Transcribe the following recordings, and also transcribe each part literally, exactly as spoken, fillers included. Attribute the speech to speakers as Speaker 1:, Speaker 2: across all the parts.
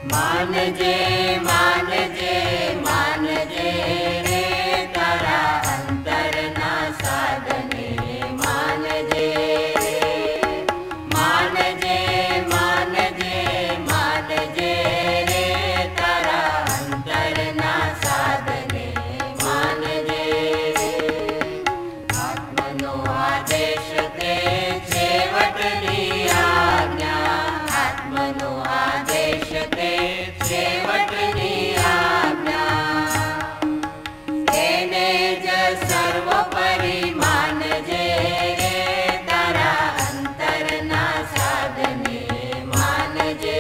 Speaker 1: मानजे मानजे मानजे रे तारा अंतरना साधने मानजे मानजे मानजे मानजे रे तारा अंतरना साधने मानजे आत्मनो आदेश ते छेवटनी आज्ञा आत्मनो आदेश ते छेवटनी आज्ञा तेने ज सर्वोपरि मानजे रे तारा अंतरना साधने मानजे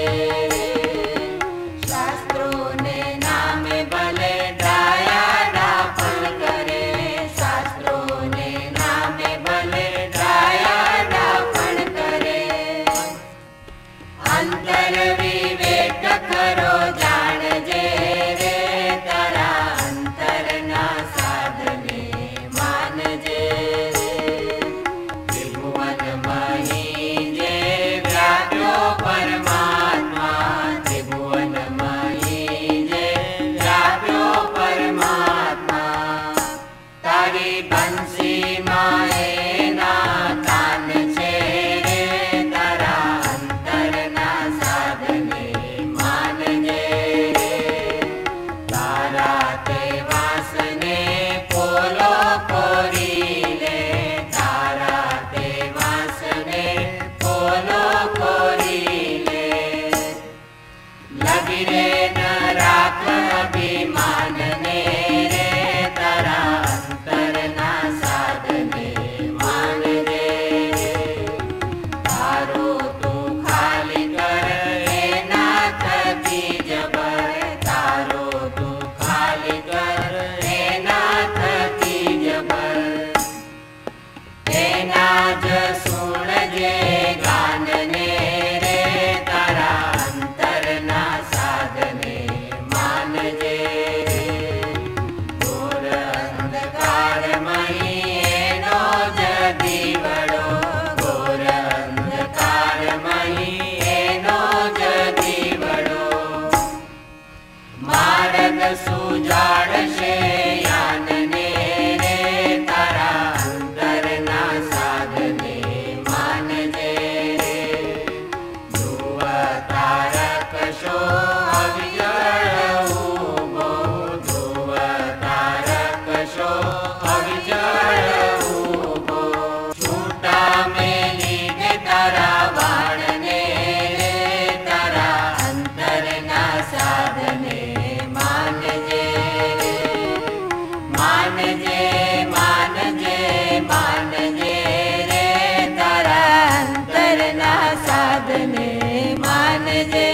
Speaker 1: शास्त्रोने नामे भले डाया डापण करे शास्त्रोने नामे भले डाया डापण करे अंतर विवेक खरो जाणजे रे तारा अंतरना साधने मानजे त्रिभुवन मही जे व्याप्यो परमात्मा त्रिभुवन मही जे व्याप्यो परमात्मा तारी बंसी माए ना तान छे रे तारा अंतरना साधने मानजे तारा ते वासने पोलो कोरी ले तारा ते वासने पोलो कोरी ले लगी रे न राख अभिमानने रे तारा अंतरना साधने मानजे तारो तू खाली कर ए नाथ की जबर तारो तू खाली कर ए नाथ की जबर तेना ज सुणजे गानने रे तारा अंतरना साधने मानजे घोर अंधकारमयी एनो ज दीवड़ो घोर अंधकारमयी एनो ज दीवड़ो मार्ग सुजाड़शे यानने रे तारा अंतरना साधने मानजे ध्रुव तारक शो अविजळ ऊभो ध्रुव तारक शो अविजळ ऊभो छूटा मेली दे तारा वाणने रे तारा अंतरना साधने मानजे मानजे मानजे मानजे रे तारा अंतरना साधने मानजे।